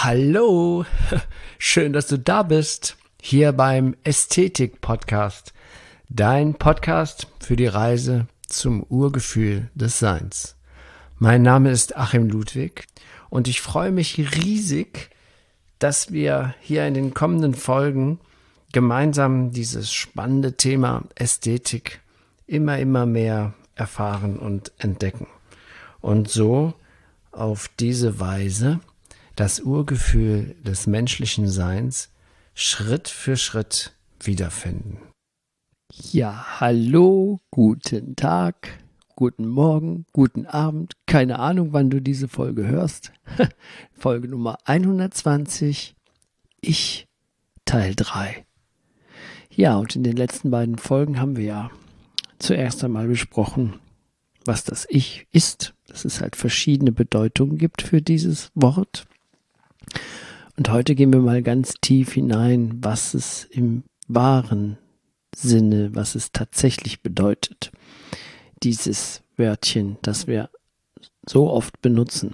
Hallo, schön, dass du da bist, hier beim Ästhetik-Podcast, dein Podcast für die Reise zum Urgefühl des Seins. Mein Name ist Achim Ludwig und ich freue mich riesig, dass wir hier in den kommenden Folgen gemeinsam dieses spannende Thema Ästhetik immer mehr erfahren und entdecken. Und so auf diese Weise das Urgefühl des menschlichen Seins Schritt für Schritt wiederfinden. Ja, hallo, guten Tag, guten Morgen, guten Abend. Keine Ahnung, wann du diese Folge hörst. Folge Nummer 120, Ich, Teil 3. Ja, und in den letzten beiden Folgen haben wir ja zuerst einmal besprochen, was das Ich ist, dass es halt verschiedene Bedeutungen gibt für dieses Wort. Und heute gehen wir mal ganz tief hinein, was es im wahren Sinne, was es tatsächlich bedeutet. Dieses Wörtchen, das wir so oft benutzen.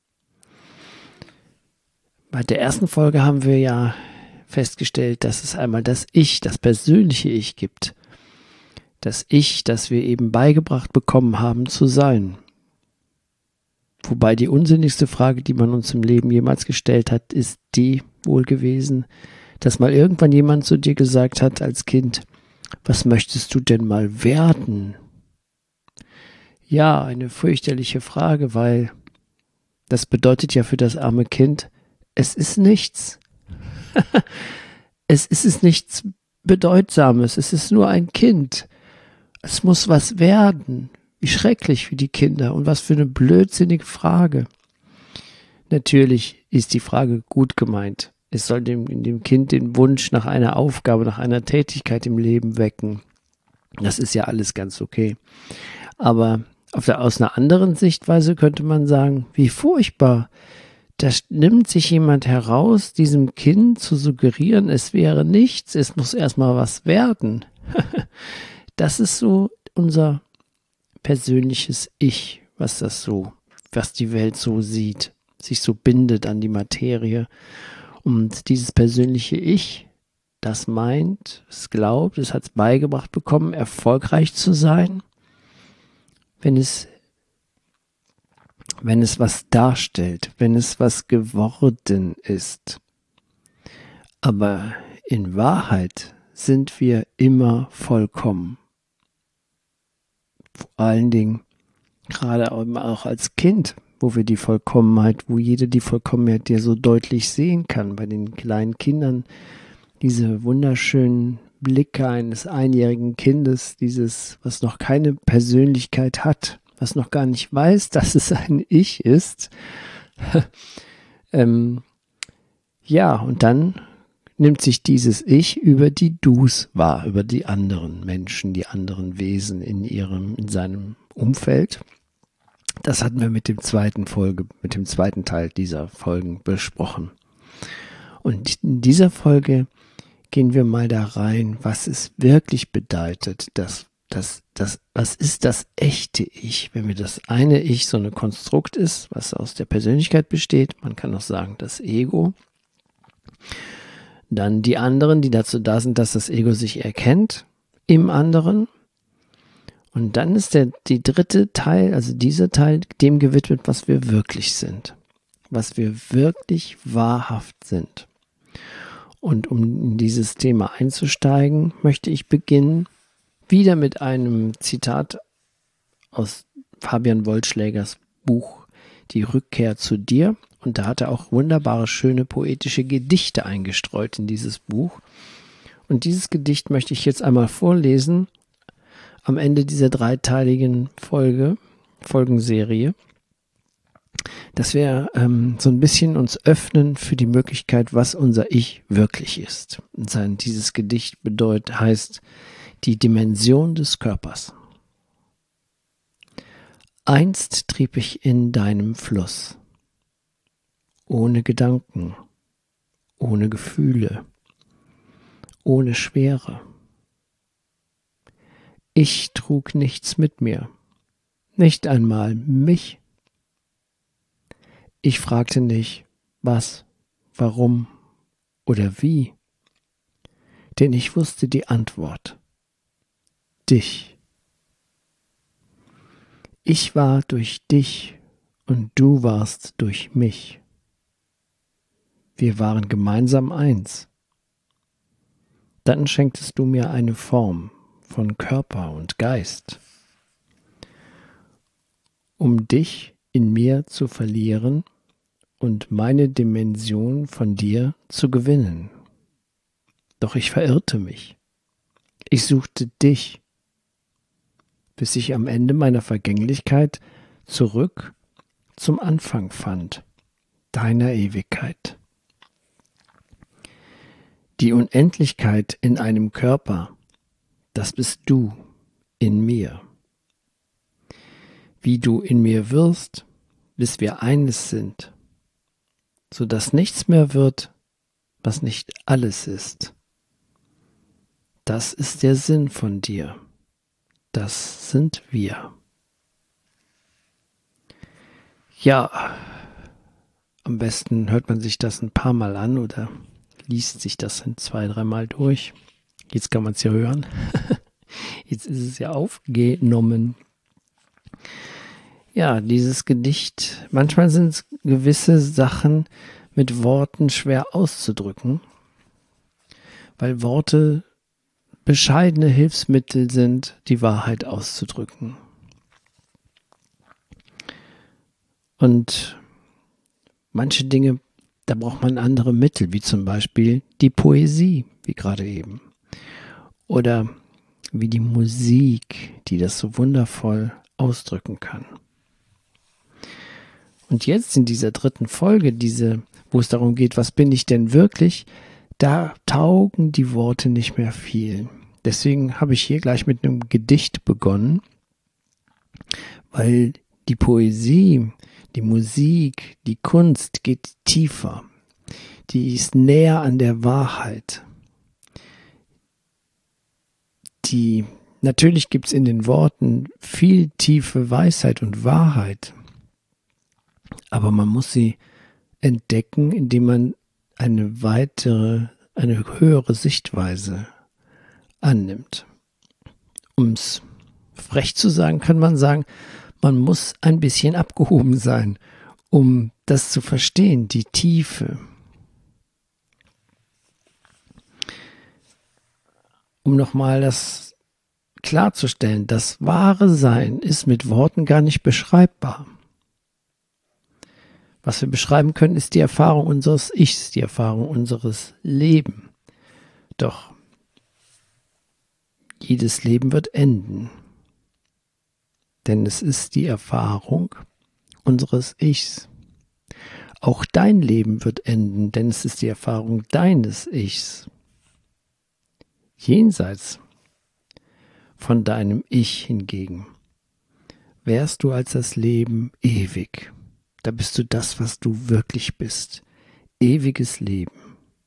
Bei der ersten Folge haben wir ja festgestellt, dass es einmal das Ich, das persönliche Ich gibt. Das Ich, das wir eben beigebracht bekommen haben zu sein. Wobei die unsinnigste Frage, die man uns im Leben jemals gestellt hat, ist die wohl gewesen, dass mal irgendwann jemand zu dir gesagt hat als Kind, was möchtest du denn mal werden? Ja, eine fürchterliche Frage, weil das bedeutet ja für das arme Kind, es ist nichts. Es ist nichts Bedeutsames, es ist nur ein Kind. Es muss was werden. Wie schrecklich für die Kinder und was für eine blödsinnige Frage. Natürlich ist die Frage gut gemeint. Es soll dem Kind den Wunsch nach einer Aufgabe, nach einer Tätigkeit im Leben wecken. Das ist ja alles ganz okay. Aber aus einer anderen Sichtweise könnte man sagen, wie furchtbar. Da nimmt sich jemand heraus, diesem Kind zu suggerieren, es wäre nichts, es muss erstmal was werden. Das ist so unser persönliches Ich, was die Welt so sieht, sich so bindet an die Materie. Und dieses persönliche Ich, das meint, es glaubt, es hat es beigebracht bekommen, erfolgreich zu sein, wenn es was darstellt, wenn es was geworden ist. Aber in Wahrheit sind wir immer vollkommen. Vor allen Dingen, gerade auch als Kind, wo wir die Vollkommenheit, wo jeder die Vollkommenheit ja so deutlich sehen kann, bei den kleinen Kindern, diese wunderschönen Blicke eines einjährigen Kindes, dieses, was noch keine Persönlichkeit hat, was noch gar nicht weiß, dass es ein Ich ist. Ja, und dann nimmt sich dieses Ich über die Dus wahr, über die anderen Menschen, die anderen Wesen in seinem Umfeld. Das hatten wir mit dem zweiten Teil dieser Folgen besprochen. Und in dieser Folge gehen wir mal da rein, was es wirklich bedeutet, was ist das echte Ich, wenn wir das eine Ich so ein Konstrukt ist, was aus der Persönlichkeit besteht, man kann auch sagen, das Ego. Dann die anderen, die dazu da sind, dass das Ego sich erkennt im anderen. Und dann ist die dritte Teil, also dieser Teil, dem gewidmet, was wir wirklich sind. Was wir wirklich wahrhaft sind. Und um in dieses Thema einzusteigen, möchte ich beginnen, wieder mit einem Zitat aus Fabian Wollschlägers Buch Die Rückkehr zu dir. Und da hat er auch wunderbare, schöne, poetische Gedichte eingestreut in dieses Buch. Und dieses Gedicht möchte ich jetzt einmal vorlesen am Ende dieser dreiteiligen Folgenserie, dass wir so ein bisschen uns öffnen für die Möglichkeit, was unser Ich wirklich ist. Und dieses Gedicht heißt die Dimension des Körpers. Einst trieb ich in deinem Fluss, ohne Gedanken, ohne Gefühle, ohne Schwere. Ich trug nichts mit mir, nicht einmal mich. Ich fragte nicht, was, warum oder wie, denn ich wusste die Antwort. Dich. Ich war durch dich und du warst durch mich. Wir waren gemeinsam eins. Dann schenktest du mir eine Form von Körper und Geist, um dich in mir zu verlieren und meine Dimension von dir zu gewinnen. Doch ich verirrte mich. Ich suchte dich, bis ich am Ende meiner Vergänglichkeit zurück zum Anfang fand, deiner Ewigkeit. Die Unendlichkeit in einem Körper, das bist du in mir. Wie du in mir wirst, bis wir eines sind, so dass nichts mehr wird, was nicht alles ist. Das ist der Sinn von dir. Das sind wir. Ja, am besten hört man sich das ein paar Mal an oder liest sich das 2-3 Mal durch. Jetzt kann man es ja hören. Jetzt ist es ja aufgenommen. Ja, dieses Gedicht, manchmal sind es gewisse Sachen mit Worten schwer auszudrücken, weil Worte bescheidene Hilfsmittel sind, die Wahrheit auszudrücken. Und manche Dinge, da braucht man andere Mittel, wie zum Beispiel die Poesie, wie gerade eben. Oder wie die Musik, die das so wundervoll ausdrücken kann. Und jetzt in dieser 3. Folge, wo es darum geht, was bin ich denn wirklich, da taugen die Worte nicht mehr viel. Deswegen habe ich hier gleich mit einem Gedicht begonnen, weil die Poesie, die Musik, die Kunst geht tiefer. Die ist näher an der Wahrheit. Natürlich gibt es in den Worten viel tiefe Weisheit und Wahrheit, aber man muss sie entdecken, indem man eine höhere Sichtweise annimmt. Um es frech zu sagen, kann man sagen, man muss ein bisschen abgehoben sein, um das zu verstehen, die Tiefe. Um nochmal das klarzustellen, das wahre Sein ist mit Worten gar nicht beschreibbar. Was wir beschreiben können, ist die Erfahrung unseres Ichs, die Erfahrung unseres Lebens. Doch jedes Leben wird enden. Denn es ist die Erfahrung unseres Ichs. Auch dein Leben wird enden, denn es ist die Erfahrung deines Ichs. Jenseits von deinem Ich hingegen wärst du als das Leben ewig. Da bist du das, was du wirklich bist. Ewiges Leben.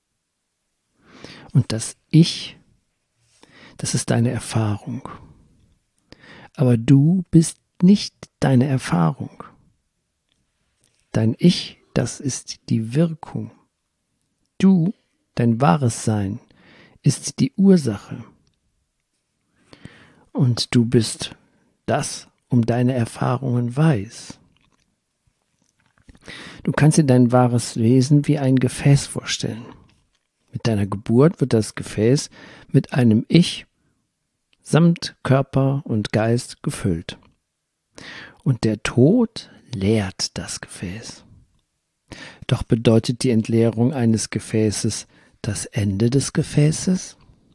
Und das Ich, das ist deine Erfahrung. Aber du bist nicht deine Erfahrung. Dein Ich, das ist die Wirkung. Du, dein wahres Sein, ist die Ursache. Und du bist das, um deine Erfahrungen weiß. Du kannst dir dein wahres Wesen wie ein Gefäß vorstellen. Mit deiner Geburt wird das Gefäß mit einem Ich samt Körper und Geist gefüllt. Und der Tod leert das Gefäß. Doch bedeutet die Entleerung eines Gefäßes das Ende des Gefäßes?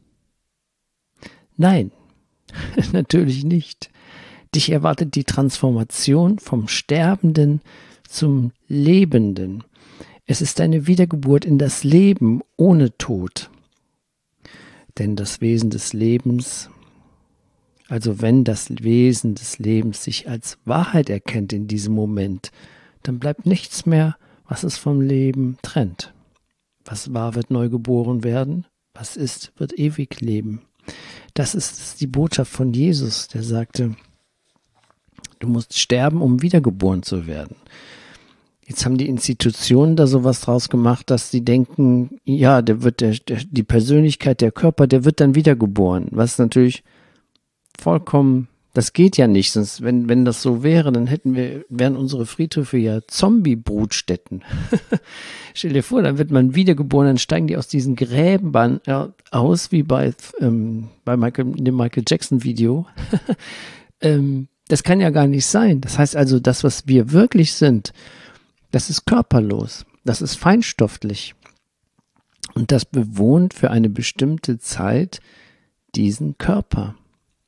Nein, natürlich nicht. Dich erwartet die Transformation vom Sterbenden zum Lebenden. Es ist eine Wiedergeburt in das Leben ohne Tod. Denn das Wesen des Lebens, also wenn das Wesen des Lebens sich als Wahrheit erkennt in diesem Moment, dann bleibt nichts mehr, was es vom Leben trennt. Was war, wird neu geboren werden. Was ist, wird ewig leben. Das ist die Botschaft von Jesus, der sagte, du musst sterben, um wiedergeboren zu werden. Jetzt haben die Institutionen da sowas draus gemacht, dass sie denken, ja, die Persönlichkeit, der Körper, der wird dann wiedergeboren. Was natürlich vollkommen, das geht ja nicht. Sonst, wenn das so wäre, dann wären unsere Friedhöfe ja Zombie-Brutstätten. Stell dir vor, dann wird man wiedergeboren, dann steigen die aus diesen Gräben aus, wie bei dem Michael Jackson-Video. Das kann ja gar nicht sein. Das heißt also, das, was wir wirklich sind, das ist körperlos, das ist feinstofflich und das bewohnt für eine bestimmte Zeit diesen Körper.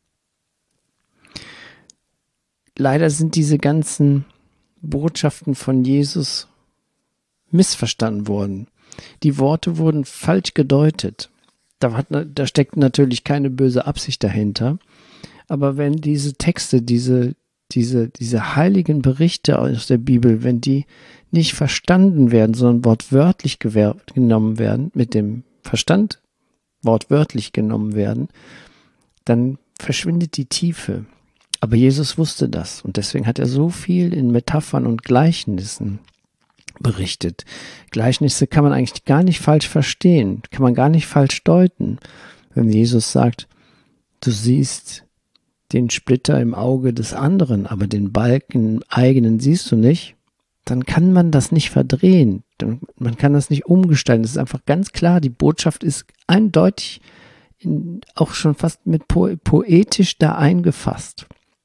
Leider sind diese ganzen Botschaften von Jesus missverstanden worden. Die Worte wurden falsch gedeutet. Da steckt natürlich keine böse Absicht dahinter. Aber wenn diese Texte, diese heiligen Berichte aus der Bibel, wenn die nicht verstanden werden, sondern wortwörtlich genommen werden, mit dem Verstand wortwörtlich genommen werden, dann verschwindet die Tiefe. Aber Jesus wusste das und deswegen hat er so viel in Metaphern und Gleichnissen berichtet. Gleichnisse kann man eigentlich gar nicht falsch verstehen, kann man gar nicht falsch deuten. Wenn Jesus sagt, du siehst den Splitter im Auge des anderen, aber den Balken im eigenen siehst du nicht, dann kann man das nicht verdrehen. Man kann das nicht umgestalten. Es ist einfach ganz klar, die Botschaft ist eindeutig, auch schon fast mit poetisch da eingefasst.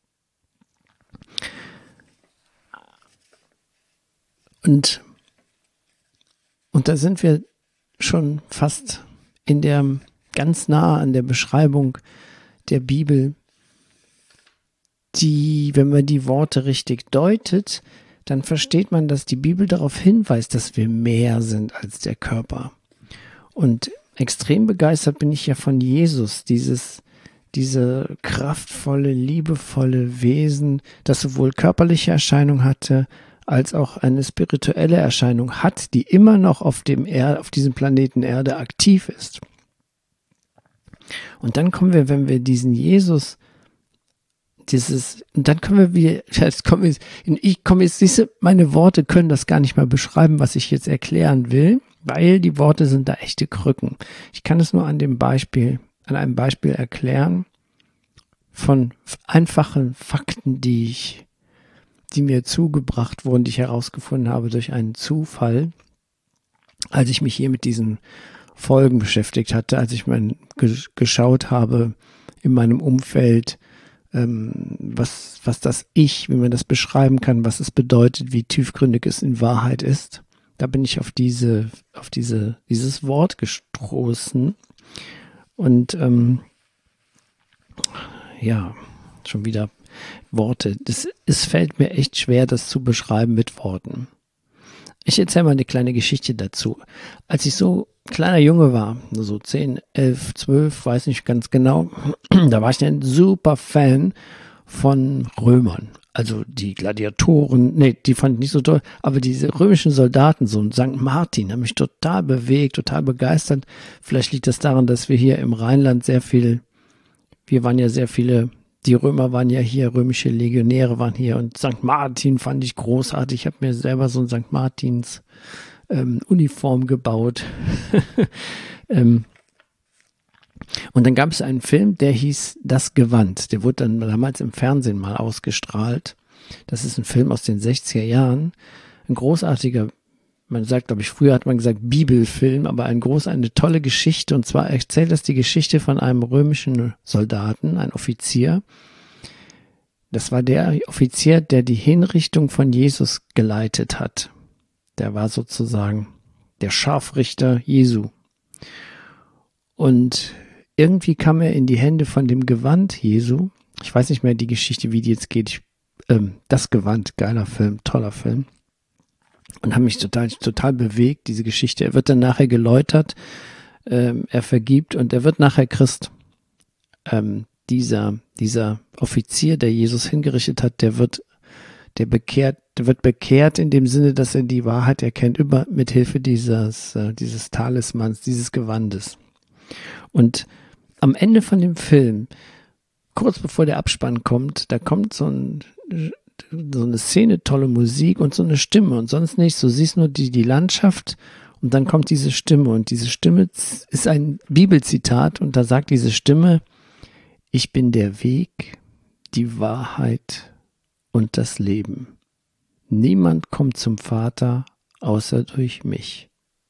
Und da sind wir schon fast ganz nah an der Beschreibung der Bibel, die, wenn man die Worte richtig deutet, dann versteht man, dass die Bibel darauf hinweist, dass wir mehr sind als der Körper. Und extrem begeistert bin ich ja von Jesus, diese kraftvolle, liebevolle Wesen, das sowohl körperliche Erscheinung hatte, als auch eine spirituelle Erscheinung hat, die immer noch auf diesem Planeten Erde aktiv ist. Und dann kommen wir, wenn wir diesen Jesus, und dann können wir siehst du, meine Worte können das gar nicht mal beschreiben, was ich jetzt erklären will, weil die Worte sind da echte Krücken. Ich kann es nur an einem Beispiel erklären von einfachen Fakten, die mir zugebracht wurden, die ich herausgefunden habe durch einen Zufall, als ich mich hier mit diesen Folgen beschäftigt hatte, als ich geschaut habe in meinem Umfeld, was wie man das beschreiben kann, was es bedeutet, wie tiefgründig es in Wahrheit ist. Da bin ich auf dieses Wort gestoßen und schon wieder Worte. Es fällt mir echt schwer, das zu beschreiben mit Worten. Ich erzähle mal eine kleine Geschichte dazu. Als ich so kleiner Junge war, so 10, 11, 12, weiß nicht ganz genau, da war ich ein super Fan von Römern. Also die Gladiatoren, die fand ich nicht so toll, aber diese römischen Soldaten, so ein St. Martin, haben mich total bewegt, total begeistert. Vielleicht liegt das daran, dass wir hier im Rheinland die Römer waren ja hier, römische Legionäre waren hier und St. Martin fand ich großartig. Ich habe mir selber so ein St. Martins Uniform gebaut. Und dann gab es einen Film, der hieß Das Gewand. Der wurde dann damals im Fernsehen mal ausgestrahlt. Das ist ein Film aus den 60er Jahren. Ein großartiger, man sagt, glaube ich, früher hat man gesagt Bibelfilm, aber eine tolle Geschichte. Und zwar erzählt das die Geschichte von einem römischen Soldaten, ein Offizier. Das war der Offizier, der die Hinrichtung von Jesus geleitet hat. Der war sozusagen der Scharfrichter Jesu. Und irgendwie kam er in die Hände von dem Gewand Jesu. Ich weiß nicht mehr die Geschichte, wie die jetzt geht. Das Gewand, geiler Film, toller Film. Und hat mich total bewegt, diese Geschichte. Er wird dann nachher geläutert, er vergibt und er wird nachher Christ. Dieser Offizier, der Jesus hingerichtet hat, der wird bekehrt in dem Sinne, dass er die Wahrheit erkennt, mit Hilfe dieses Talismans, dieses Gewandes. Und am Ende von dem Film, kurz bevor der Abspann kommt, da kommt so eine Szene, tolle Musik und so eine Stimme und sonst nichts. Du siehst nur die Landschaft und dann kommt diese Stimme. Und diese Stimme ist ein Bibelzitat und da sagt diese Stimme: Ich bin der Weg, die Wahrheit und das Leben. Niemand kommt zum Vater außer durch mich.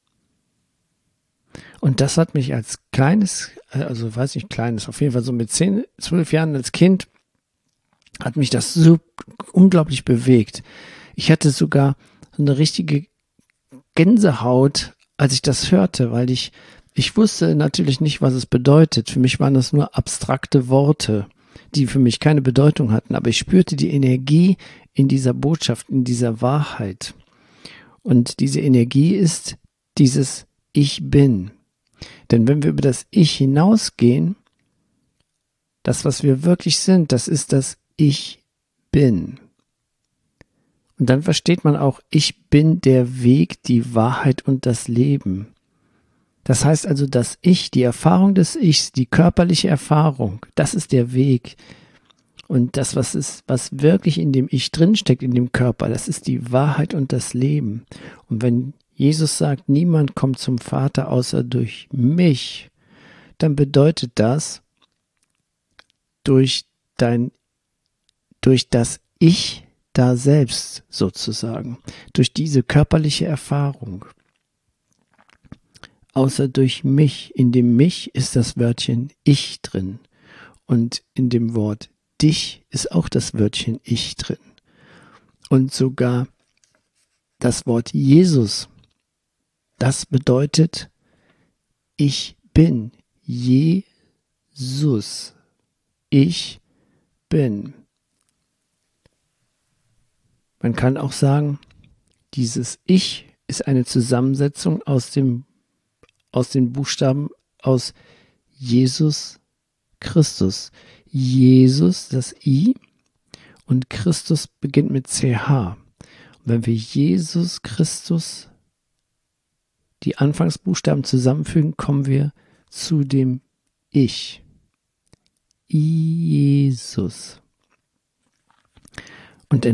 Und das hat mich als kleines, also weiß nicht kleines, auf jeden Fall so mit 10, 12 Jahren als Kind, hat mich das so unglaublich bewegt. Ich hatte sogar so eine richtige Gänsehaut, als ich das hörte, weil ich wusste natürlich nicht, was es bedeutet. Für mich waren das nur abstrakte Worte, die für mich keine Bedeutung hatten. Aber ich spürte die Energie in dieser Botschaft, in dieser Wahrheit. Und diese Energie ist dieses Ich bin. Denn wenn wir über das Ich hinausgehen, das, was wir wirklich sind, das ist das Ich bin. Und dann versteht man auch, ich bin der Weg, die Wahrheit und das Leben. Das heißt also, das Ich, die Erfahrung des Ichs, die körperliche Erfahrung, das ist der Weg. Und das, was wirklich in dem Ich drinsteckt, in dem Körper, das ist die Wahrheit und das Leben. Und wenn Jesus sagt, niemand kommt zum Vater außer durch mich, dann bedeutet das, durch das Ich da selbst sozusagen, durch diese körperliche Erfahrung. Außer durch mich, in dem Mich ist das Wörtchen Ich drin und in dem Wort dich ist auch das Wörtchen Ich drin. Und sogar das Wort Jesus, das bedeutet Ich bin, Jesus, ich bin. Man kann auch sagen, dieses Ich ist eine Zusammensetzung aus den Buchstaben aus Jesus Christus. Jesus, das I, und Christus beginnt mit CH. Und wenn wir Jesus Christus die Anfangsbuchstaben zusammenfügen, kommen wir zu dem Ich. Jesus. Und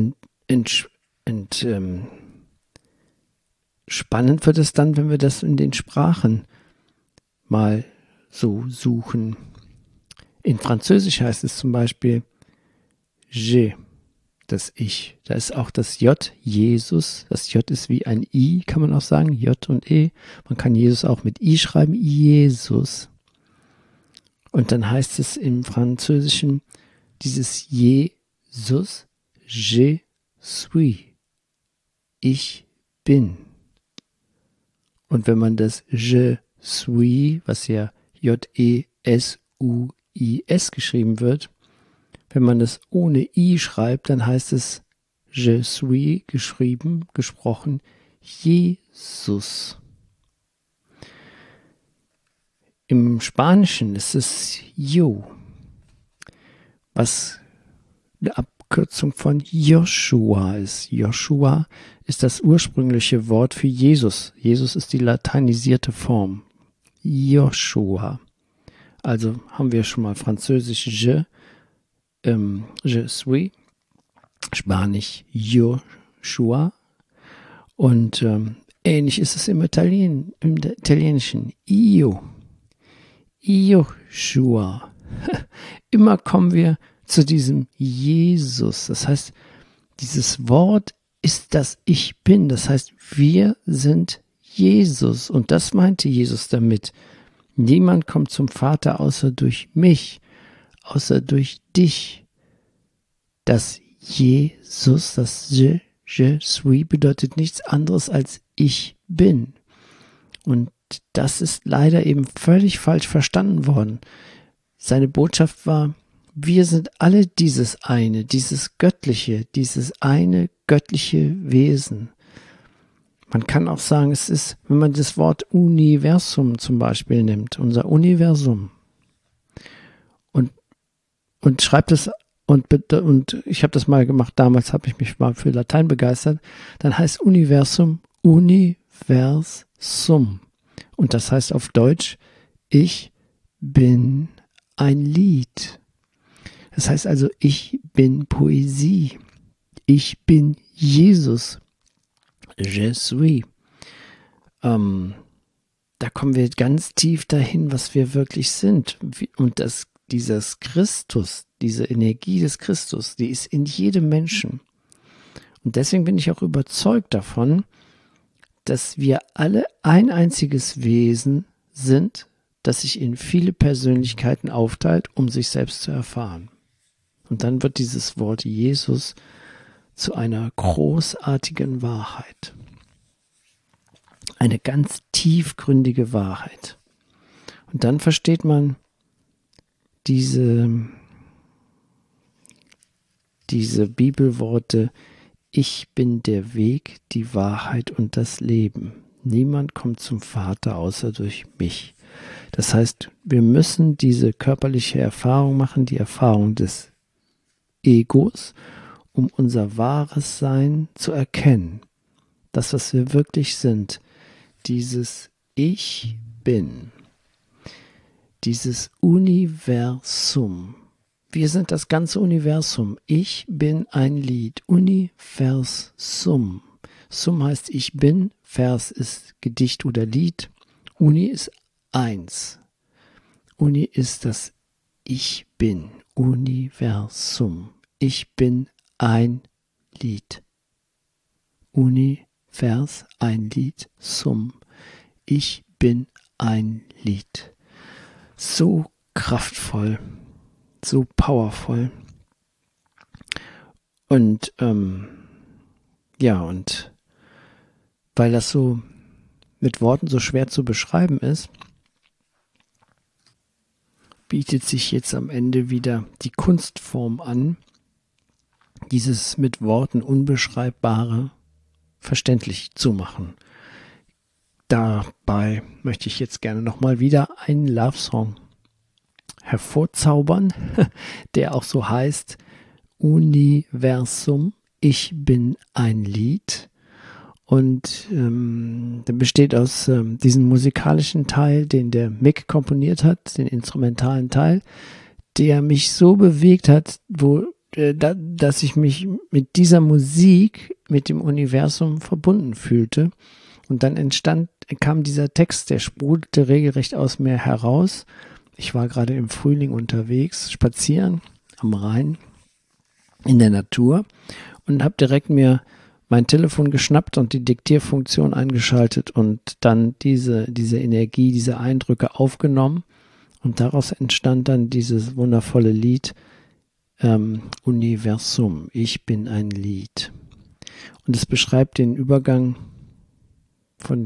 spannend wird es dann, wenn wir das in den Sprachen mal so suchen. In Französisch heißt es zum Beispiel Je, das Ich. Da ist auch das J, Jesus. Das J ist wie ein I, kann man auch sagen, J und E. Man kann Jesus auch mit I schreiben, Jesus. Und dann heißt es im Französischen dieses Jesus, je suis. Ich bin. Und wenn man das Je suis, was ja J-E-S-U-I-S geschrieben wird, wenn man das ohne I schreibt, dann heißt es Je suis, geschrieben, gesprochen, Jesus. Im Spanischen ist es Yo, was eine Abkürzung von Joshua ist. Joshua ist das ursprüngliche Wort für Jesus. Jesus ist die lateinisierte Form. Joshua. Also haben wir schon mal Französisch je suis, Spanisch Joshua und ähnlich ist es im Italienischen Io. Joshua. Immer kommen wir zu diesem Jesus. Das heißt, dieses Wort ist das Ich bin. Das heißt, wir sind Jesus. Und das meinte Jesus damit. Niemand kommt zum Vater außer durch mich, außer durch dich. Das Jesus, das Je suis bedeutet nichts anderes als ich bin. Und das ist leider eben völlig falsch verstanden worden. Seine Botschaft war, wir sind alle dieses eine, dieses göttliche, dieses eine göttliche Wesen. Man kann auch sagen, es ist, wenn man das Wort Universum zum Beispiel nimmt, unser Universum, und schreibt es, und ich habe das mal gemacht, damals habe ich mich mal für Latein begeistert, dann heißt Universum Universum. Und das heißt auf Deutsch, ich bin ein Lied. Das heißt also, ich bin Poesie. Ich bin Jesus. Je suis. Da kommen wir ganz tief dahin, was wir wirklich sind. Und dieses Christus, diese Energie des Christus, die ist in jedem Menschen. Und deswegen bin ich auch überzeugt davon, dass wir alle ein einziges Wesen sind, das sich in viele Persönlichkeiten aufteilt, um sich selbst zu erfahren. Und dann wird dieses Wort Jesus zu einer großartigen Wahrheit. Eine ganz tiefgründige Wahrheit. Und dann versteht man diese Bibelworte: Ich bin der Weg, die Wahrheit und das Leben. Niemand kommt zum Vater außer durch mich. Das heißt, wir müssen diese körperliche Erfahrung machen, die Erfahrung des Egos, um unser wahres Sein zu erkennen. Das, was wir wirklich sind. Dieses Ich bin. Dieses Universum. Wir sind das ganze Universum. Ich bin ein Lied. Universum. Sum heißt ich bin. Vers ist Gedicht oder Lied. Uni ist eins. Uni ist das Ich bin. Universum. Ich bin ein Lied. Univers, ein Lied. Sum. Ich bin ein Lied. So kraftvoll. So powerful. Und und weil das so mit Worten so schwer zu beschreiben ist, bietet sich jetzt am Ende wieder die Kunstform an, dieses mit Worten Unbeschreibbare verständlich zu machen. Dabei möchte ich jetzt gerne nochmal wieder einen Love-Song hervorzaubern, der auch so heißt: Universum, ich bin ein Lied. Und der besteht aus diesem musikalischen Teil, den der Mick komponiert hat, den instrumentalen Teil, der mich so bewegt hat, dass ich mich mit dieser Musik, mit dem Universum verbunden fühlte. Und dann kam dieser Text, der sprudelte regelrecht aus mir heraus. Ich war gerade im Frühling unterwegs, spazieren am Rhein in der Natur und habe direkt mir mein Telefon geschnappt und die Diktierfunktion eingeschaltet und dann diese Energie, diese Eindrücke aufgenommen. Und daraus entstand dann dieses wundervolle Lied Universum, ich bin ein Lied. Und es beschreibt den Übergang von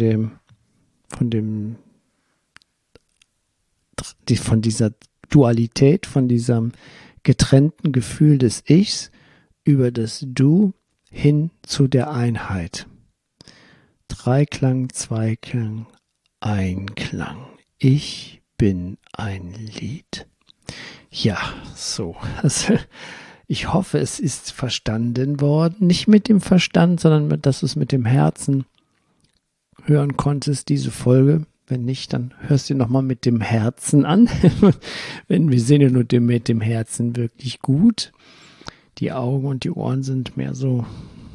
dieser Dualität, von diesem getrennten Gefühl des Ichs über das Du hin zu der Einheit. Dreiklang, Zweiklang, Einklang. Ich bin ein Lied. Ja, so. Also, ich hoffe, es ist verstanden worden. Nicht mit dem Verstand, sondern dass du es mit dem Herzen hören konntest, diese Folge. Wenn nicht, dann hörst du nochmal mit dem Herzen an. Wenn wir sehen ja nur mit dem Herzen wirklich gut. Die Augen und die Ohren sind mehr so,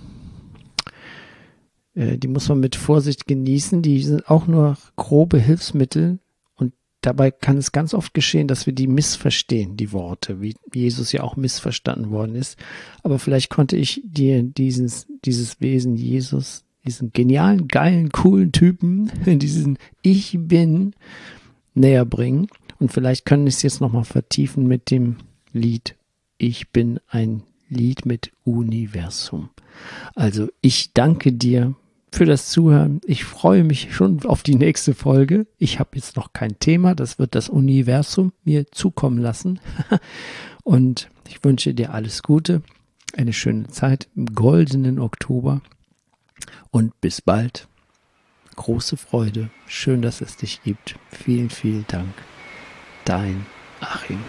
die muss man mit Vorsicht genießen. Die sind auch nur grobe Hilfsmittel. Und dabei kann es ganz oft geschehen, dass wir die missverstehen, die Worte, wie Jesus ja auch missverstanden worden ist. Aber vielleicht konnte ich dir dieses Wesen Jesus, diesen genialen, geilen, coolen Typen, diesen Ich Bin näher bringen. Und vielleicht können wir es jetzt nochmal vertiefen mit dem Lied Ich bin ein Lied mit Universum. Also ich danke dir für das Zuhören. Ich freue mich schon auf die nächste Folge. Ich habe jetzt noch kein Thema. Das wird das Universum mir zukommen lassen. Und ich wünsche dir alles Gute, eine schöne Zeit im goldenen Oktober. Und bis bald. Große Freude. Schön, dass es dich gibt. Vielen, vielen Dank. Dein Achim.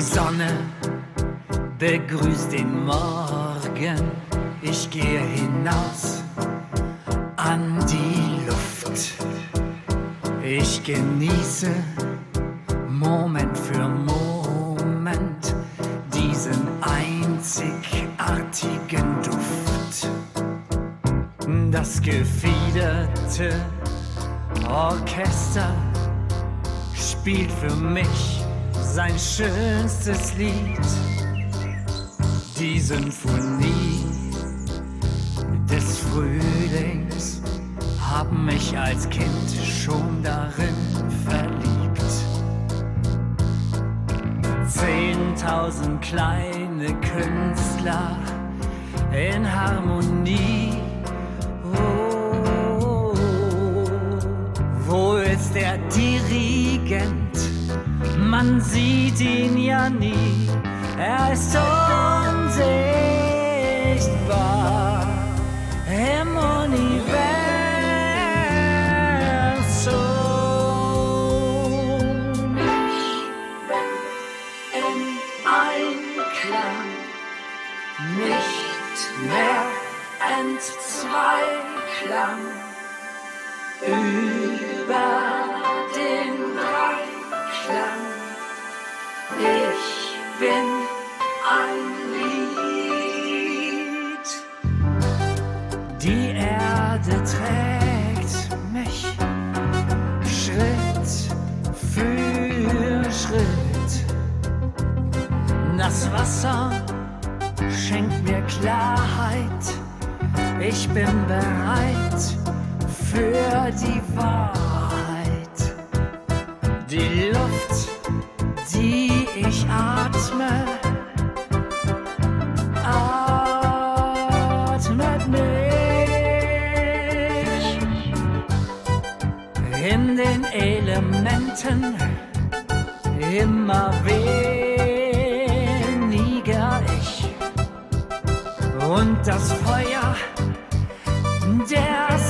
Sonne begrüßt den Morgen. Ich gehe hinaus an die Luft. Ich genieße Moment für Moment diesen einzigartigen Duft. Das gefiederte Orchester spielt für mich sein schönstes Lied. Die Symphonie des Frühlings haben mich als Kind schon darin verliebt. 10.000 kleine Künstler in Harmonie. Oh, wo ist der Dirigent? Man sieht ihn ja nie. Er ist unsichtbar im Universum. In Einklang, nicht mehr Entzweiklang, über den Dreiklang. Ich bin ein Lied. Die Erde trägt mich Schritt für Schritt. Das Wasser schenkt mir Klarheit. Ich bin bereit für die Wahrheit. Die Luft, die ich atme, atmet mich. In den Elementen immer weniger ich. Und das Feuer der